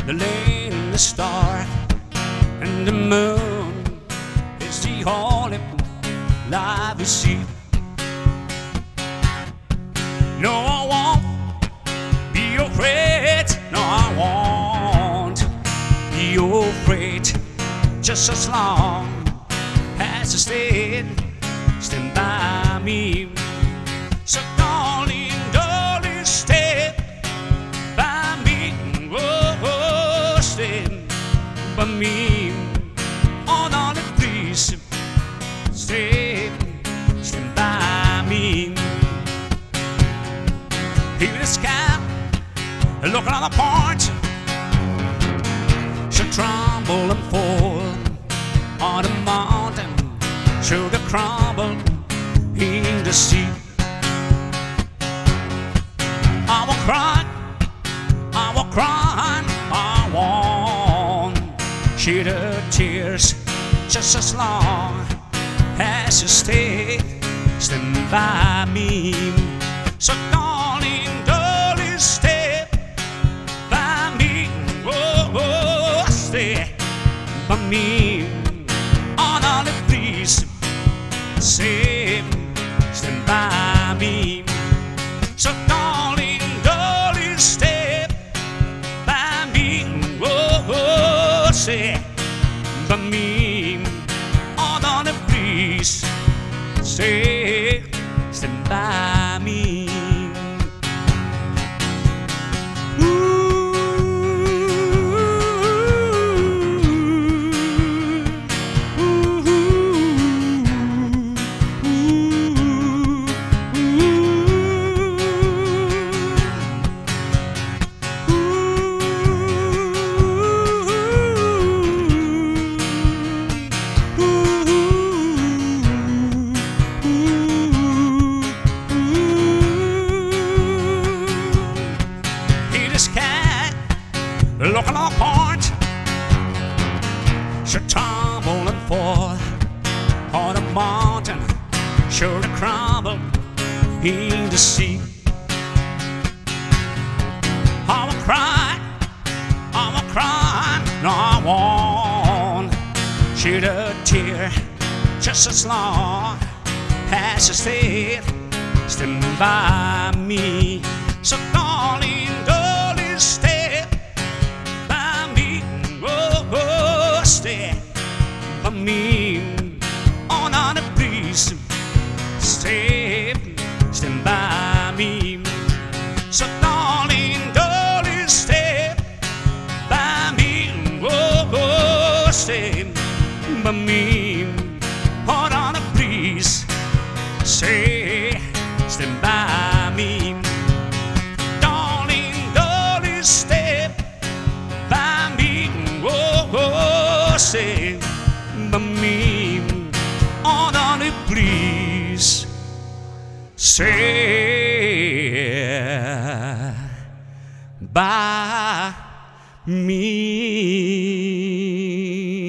The lane is dark and the moon is the only light we see. No, I won't be afraid. No, I won't be afraid. Just as long as you stand by me. So darling, darling, stay by me. Oh, stay by me. Oh, darling, please stand by me. Here in the sky, looking on the point, she'll tremble and fall on the mountain, sugar crumble in the sea. I will cry, I will cry, I won't shed her tears just as long as you stand by me. So darling, darling, stay by me. Oh, stay by me. Oh, darling, please stand by me. So darling, darling, stay by me. Oh, stay by me. Oh, darling, please stand by me. Looking on the point, she'll tumble and fall on the mountain, sure to crumble in the sea. I will cry, no, I won't shed a tear just as long as you stand by me. So darling, darling, stay. Stay by me. Oh, now please stand by me. So darling, darling, stay by me. Oh, stay by me. Oh, now please stand by me. Darling, darling, stay by me. Oh, stay by me. Oh, darling, please stay by me.